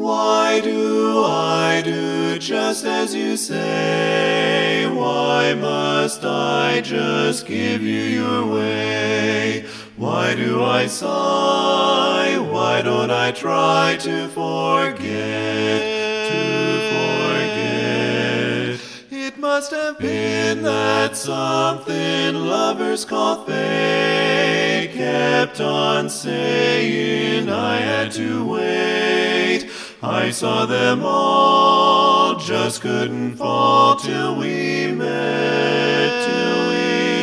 Why do I do just as you say? Why must I just give you your way? Why do I sigh? Why don't I try to forget? It must have been that something lovers call fate kept on saying I had to wait. I saw them all, just couldn't fall till we met,